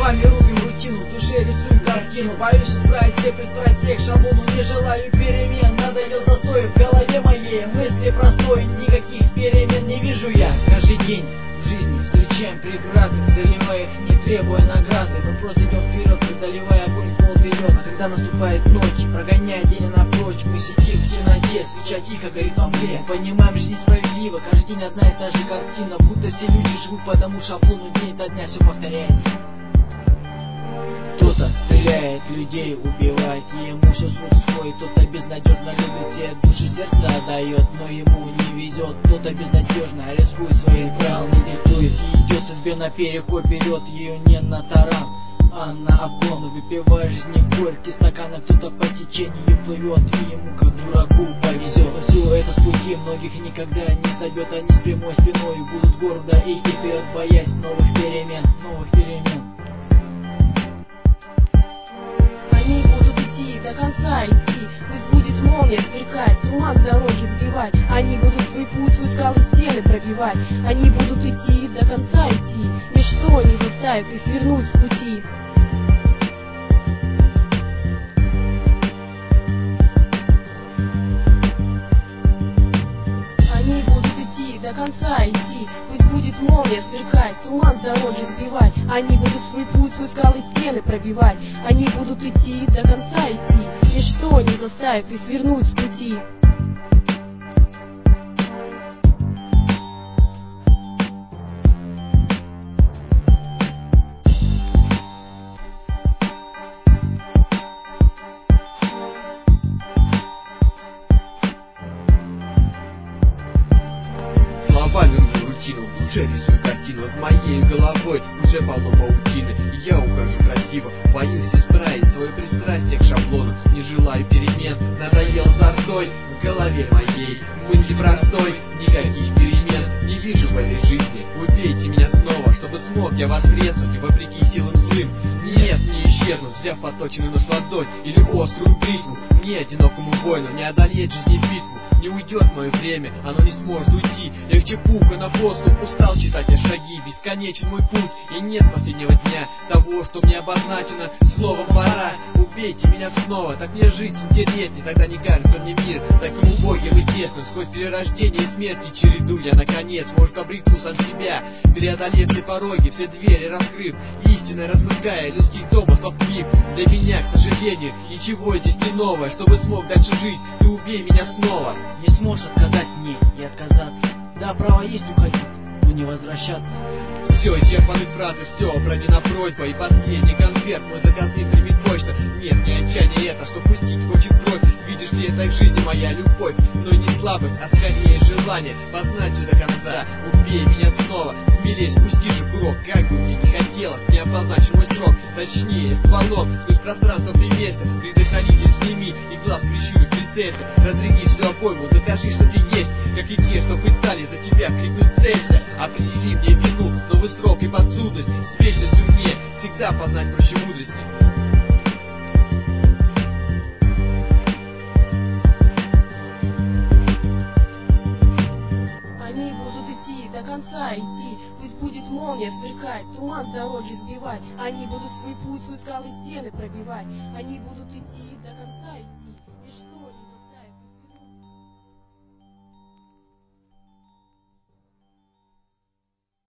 Словами рубим рутину, в душе рисую картину. Боюсь исправить все пристрастия к шаблону, не желаю перемен. Надоел застой в голове моей, мысли простой, никаких перемен не вижу я. Каждый день в жизни встречаем преграды, преодолевая их, не требуя награды. Мы просто идем вперед, преодолевая огонь, холод и лед. А когда наступает ночь, прогоняя день напрочь, мы сидим в темноте, свеча тихо горит во мгле. Понимаем, жизнь несправедлива, каждый день одна и та же картина, будто все люди живут по тому шаблону, день ото дня все повторяется. Кто-то стреляет, людей убивает, ему все с рук сходит. Кто-то безнадежно любит, все души сердца отдает, но ему не везет. Кто-то безнадежно рискует, своих правил не диктует, и идет судьбе наперекор, вперед ее не на таран, а на обгон. Выпивая жизни горький стакан, а кто-то по течению плывет, и ему как дураку повезет. Но все это с пути многих никогда не собьет, они с прямой спиной будут гордо идти вперед, боясь новых перемен, новых перемен. Они будут идти, до конца идти, пусть будет молния сверкать, туман с дороги сбивать. Они будут свой путь, свой скалы, стены пробивать. Они будут идти, до конца идти, ничто не заставит их свернуть с пути. Они будут идти, до конца идти, пусть будет молния сверкать, туман с дороги сбивать. Они будут свой путь, свой скалы, стены пробивать. Они будут идти, до конца идти, ничто не заставит их свернуть с пути. Словами рву рутину, в душе рисую картину, над моей головой уже полно паутины. И я ухожу красиво, боюсь исправить свое пристрастие к шаблону, не желаю перемен, надоел застой в голове моей. Мысли простой, никаких перемен не вижу в этой жизни. Убейте меня снова, чтобы смог я воскреснуть, и вопреки силам злым нет, не исчезнуть, взяв поточенный нож ладонь или острую бритву. Мне, одинокому воину, не одолеть жизни битву. Не уйдет мое время, оно не сможет уйти. Легче пука на воздух, устал читать я шаги. Бесконечен мой путь, и нет последнего дня того, что мне обозначено словом пора. Убейте меня снова, так мне жить интереснее. Тогда не кажется мне мир таким убогим и тесным. Сквозь перерождение и смерти череду я наконец, может, обрету сам себя, преодолев все пороги, все двери раскрыв, истинно размыкая людских домыслов миф. Для меня, к сожалению, ничего здесь не новое. Чтобы смог дальше жить, ты убей меня снова. Не сможешь отказать мне и отказаться, да, право есть уходить, но не возвращаться. Все исчерпаны фразы, все пройдена просьба, и последний конверт мой заказный примет почта. Нет, не отчаяние это, что пустить хочет кровь. Видишь ли, это в жизни моя любовь, но не слабость, а скорее желание познать все до конца. Убей меня снова, смелей спусти же курок, как бы мне не хотелось, не обозначен мой срок. Точнее, стволом, сквозь пространство примерься, предохранитель сними и глаз прищурю принцессе. Разряди всю обойму, докажи, что ты есть, как и те, что пытались за тебя крикнуть целься. Определи мне вину, новый срок и подсудность, с вечностью мне всегда познать проще мудрости. Они будут идти, до конца идти, пусть будет молния сверкать, туман с дороги сбивать. Они будут свой путь, свой скалы, стены пробивать. Они будут идти, до конца идти, и что